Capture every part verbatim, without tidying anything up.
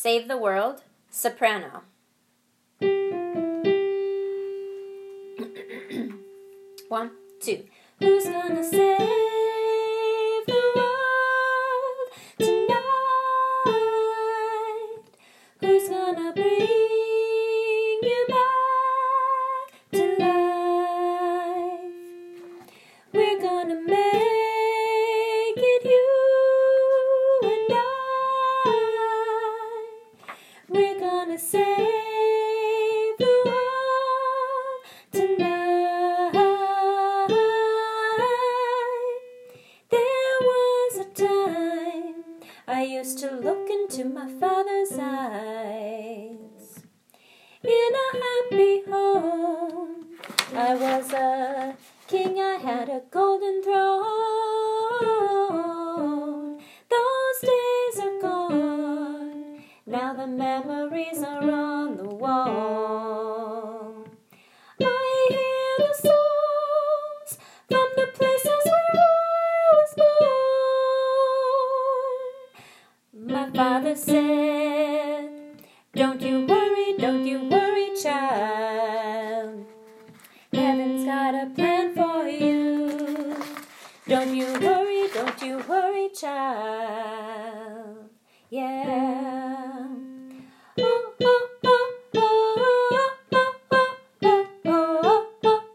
Save the World, soprano. One, two. Who's gonna save the world tonight? Who's gonna bring you back to life? We're gonna make it, you and I. We're gonna save the world tonight. There was a time I used to look into my father's eyes. In a happy home, I was a king, I had a golden throne. Those days are gone, now the memories are on the wall. I hear the songs from the places where I was born. My father said, don't you worry, don't you worry, child. Heaven's got a plan for you. Don't you worry, don't you worry, child. Yeah. Oh, oh, oh, oh, oh, oh, oh, oh,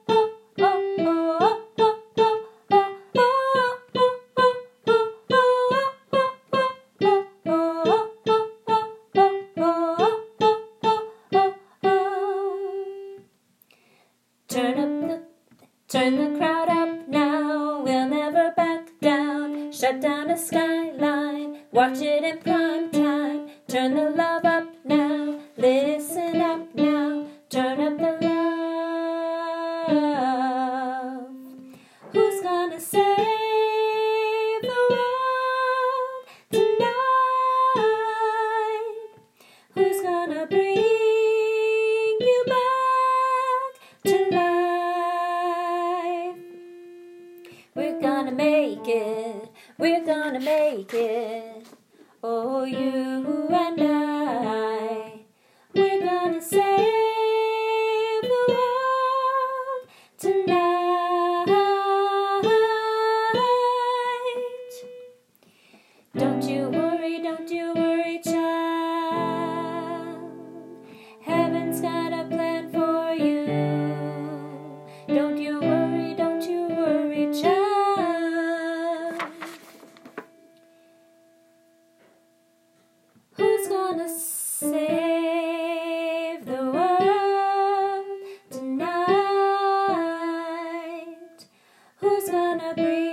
Turn up the, turn the crowd up now, we'll never back down. Shut down a skyline, watch it in prime time. Turn the love up now, listen up now. Turn up the love. Who's gonna save the world tonight? Who's gonna bring you back to life? We're gonna make it, we're gonna make it. Oh, you and I. We're gonna save the world tonight. Don't you worry, don't you worry, child. Heaven's got a plan for you. Don't you worry, don't you worry, child. Who's gonna save the world tonight? Who's gonna bring